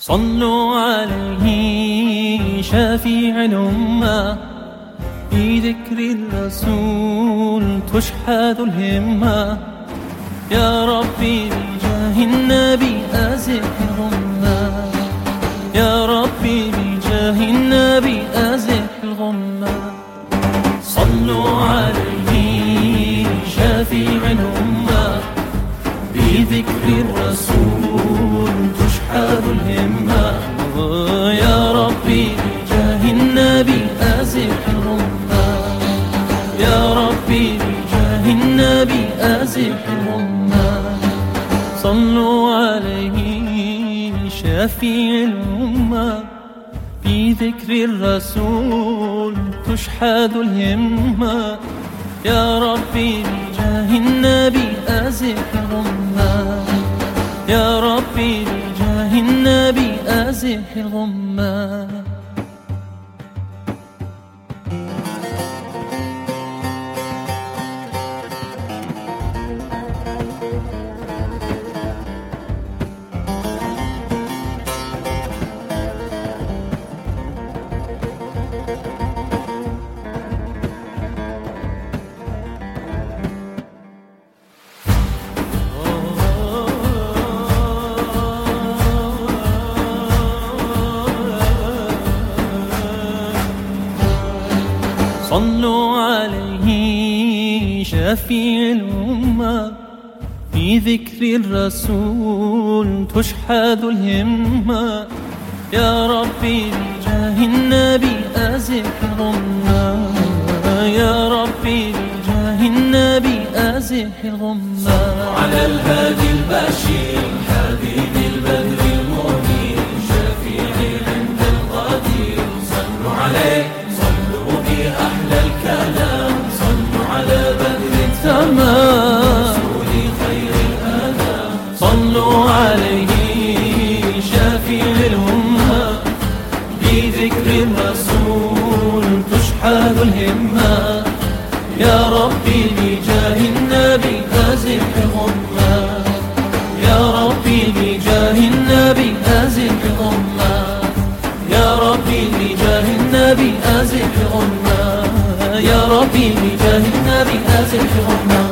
صلوا عليه شفيع الأمة، في ذكر الرسول تشحذ الهمة. يا ربي بجاه النبي أزح الغمة، يا ربي بجاه النبي أزح الغمة. صلوا عليه شفيع الأمة، بذكر الرسول تشحذ الهمة. يا ربي بجاه النبي أزح الغمة، يا ربي بجاه النبي أزح الغمة. صلوا عليه شفيع الأمة، في ذكر الرسول تشحذ الهمة. يا ربي بجاه النبي أزح الغمة، يا ربي بجاه النبي أزح الغمة. صلوا عليه شفيع الأمة، في ذكر الرسول تشحذ الهمة. يا ربي بجاه النبي أزح الغمة، يا ربي بجاه النبي أزح الغمة. صلوا على الهادي البشير حبيب البدر المنير، شفيعي عند القدير. صلوا عليه أحلى الكلام، صلوا على بدر التمام رسول خير الأنام. صلوا عليه شفيع الأمة، بذكر الرسول تشحذ الهمة. يا ربي بجاه النبي أزح الغمة، يا ربي بجاه النبي أزح الغمة، يا ربي بجاه النبي أزح الغمة، يا ربي بجاه النبي أزح الغمة.